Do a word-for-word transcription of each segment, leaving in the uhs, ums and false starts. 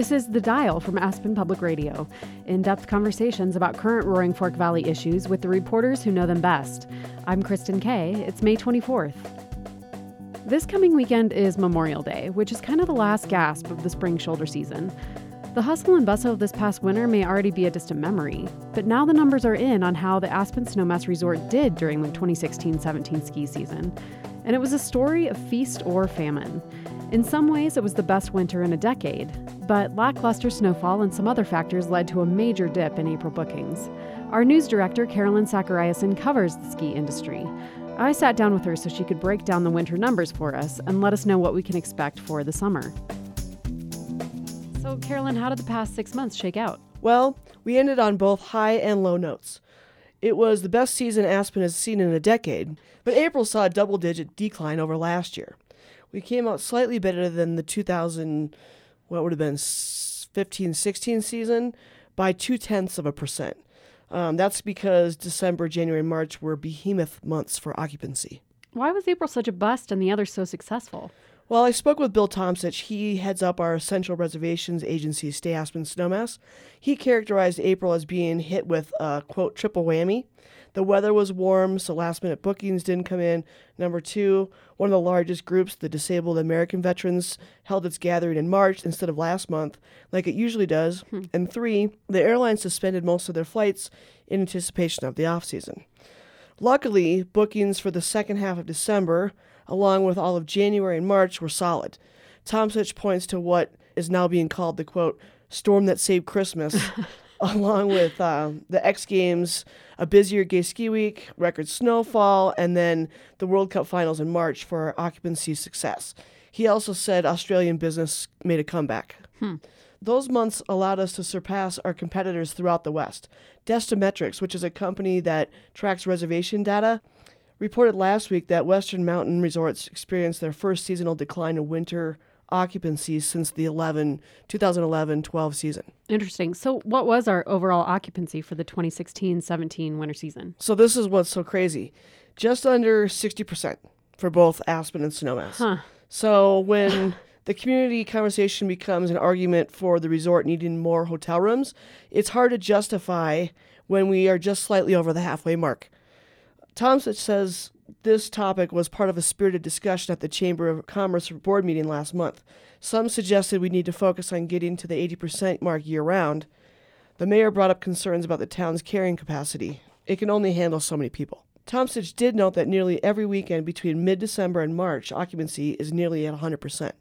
This is The Dial from Aspen Public Radio, in-depth conversations about current Roaring Fork Valley issues with the reporters who know them best. I'm Kristen Kay. It's May twenty-fourth. This coming weekend is Memorial Day, which is kind of the last gasp of the spring shoulder season. The hustle and bustle of this past winter may already be a distant memory, but now the numbers are in on how the Aspen Snowmass Resort did during the twenty sixteen seventeen ski season. And it was a story of feast or famine. In some ways, it was the best winter in a decade, but lackluster snowfall and some other factors led to a major dip in April bookings. Our news director, Carolyn Zachariasen, covers the ski industry. I sat down with her so she could break down the winter numbers for us and let us know what we can expect for the summer. So, Carolyn, how did the past six months shake out? Well, we ended on both high and low notes. It was the best season Aspen has seen in a decade, but April saw a double-digit decline over last year. We came out slightly better than the two thousand, what would have been fifteen sixteen season by two-tenths of a percent. Um, that's because December, January, and March were behemoth months for occupancy. Why was April such a bust and the others so successful? Well, I spoke with Bill Tomsich. He heads up our Central Reservations agency, Stay Aspen Snowmass. He characterized April as being hit with a, quote, triple whammy. The weather was warm, so last-minute bookings didn't come in. Number two, one of the largest groups, the Disabled American Veterans, held its gathering in March instead of last month, like it usually does. Hmm. And three, the airline suspended most of their flights in anticipation of the off-season. Luckily, bookings for the second half of December, along with all of January and March, were solid. Tomsich points to what is now being called the, quote, storm that saved Christmas, along with uh, the X Games, a busier gay ski week, record snowfall, and then the World Cup finals in March for occupancy success. He also said Australian business made a comeback. Hmm. Those months allowed us to surpass our competitors throughout the West. Destimetrics, which is a company that tracks reservation data, reported last week that Western Mountain resorts experienced their first seasonal decline in winter occupancy since the twenty eleven twelve season. Interesting. So what was our overall occupancy for the twenty sixteen seventeen winter season? So this is what's so crazy. Just under sixty percent for both Aspen and Snowmass. Huh. So when the community conversation becomes an argument for the resort needing more hotel rooms, it's hard to justify when we are just slightly over the halfway mark. Tomsich says this topic was part of a spirited discussion at the Chamber of Commerce board meeting last month. Some suggested we need to focus on getting to the eighty percent mark year-round. The mayor brought up concerns about the town's carrying capacity. It can only handle so many people. Tomsich did note that nearly every weekend between mid-December and March, occupancy is nearly at one hundred percent.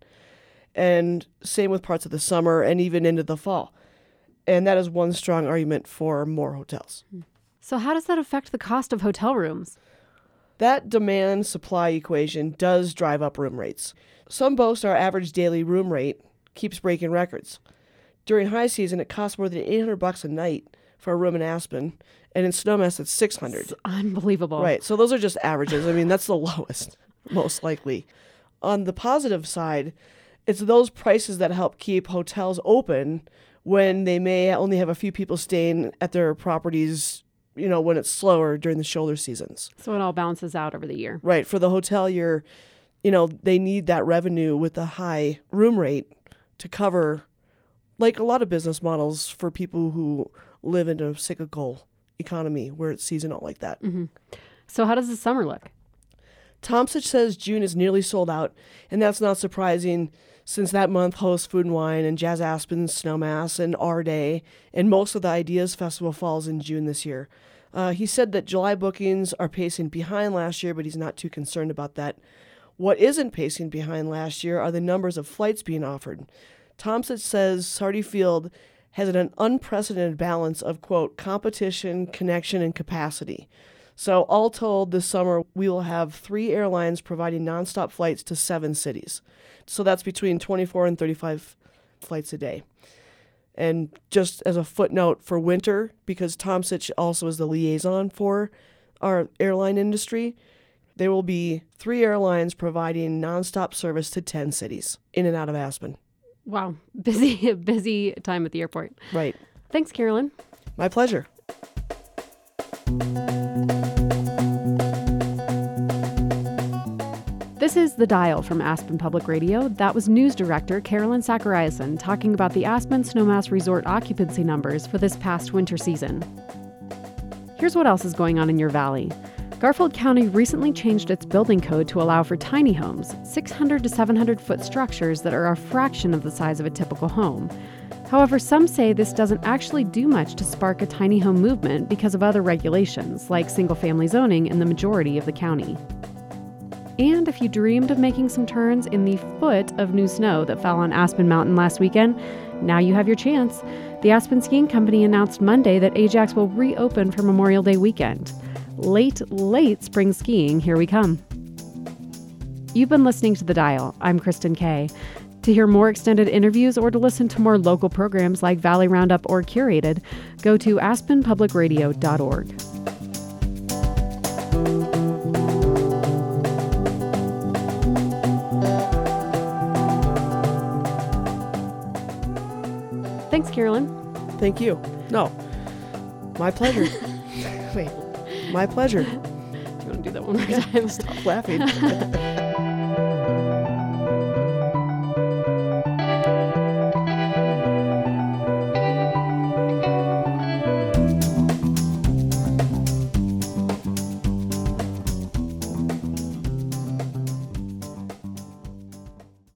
And same with parts of the summer and even into the fall. And that is one strong argument for more hotels. So how does that affect the cost of hotel rooms? That demand-supply equation does drive up room rates. Some boast our average daily room rate keeps breaking records. During high season, it costs more than eight hundred bucks a night for a room in Aspen, and in Snowmass, it's six hundred. It's unbelievable. Right, so those are just averages. I mean, that's the lowest, most likely. On the positive side, it's those prices that help keep hotels open when they may only have a few people staying at their properties, you know, when it's slower during the shoulder seasons. So it all balances out over the year. Right. For the hotel, you're, you know, they need that revenue with the high room rate to cover, like a lot of business models for people who live in a cyclical economy where it's seasonal like that. Mm-hmm. So how does the summer look? Tomsich says June is nearly sold out, and that's not surprising since that month hosts Food and Wine and Jazz Aspen, Snowmass, and Our Day, and most of the Ideas Festival falls in June this year. Uh, he said that July bookings are pacing behind last year, but he's not too concerned about that. What isn't pacing behind last year are the numbers of flights being offered. Tomsich says Sardi Field has an unprecedented balance of, quote, competition, connection, and capacity. So all told, this summer, we will have three airlines providing nonstop flights to seven cities. So that's between twenty-four and thirty-five flights a day. And just as a footnote for winter, because Tomsich also is the liaison for our airline industry, there will be three airlines providing nonstop service to ten cities in and out of Aspen. Wow. Busy, busy time at the airport. Right. Thanks, Carolyn. My pleasure. This This is The Dial from Aspen Public Radio. That was News Director Carolyn Zachariason talking about the Aspen Snowmass Resort occupancy numbers for this past winter season. Here's what else is going on in your valley. Garfield County recently changed its building code to allow for tiny homes, six hundred to seven hundred foot structures that are a fraction of the size of a typical home. However, some say this doesn't actually do much to spark a tiny home movement because of other regulations, like single-family zoning in the majority of the county. And if you dreamed of making some turns in the foot of new snow that fell on Aspen Mountain last weekend, now you have your chance. The Aspen Skiing Company announced Monday that Ajax will reopen for Memorial Day weekend. Late, late spring skiing, here we come. You've been listening to The Dial. I'm Kristen Kay. To hear more extended interviews or to listen to more local programs like Valley Roundup or Curated, go to aspen public radio dot org. Thanks, Carolyn. Thank you. No, my pleasure. Wait, my pleasure. Do you want to do that one more time? Stop laughing.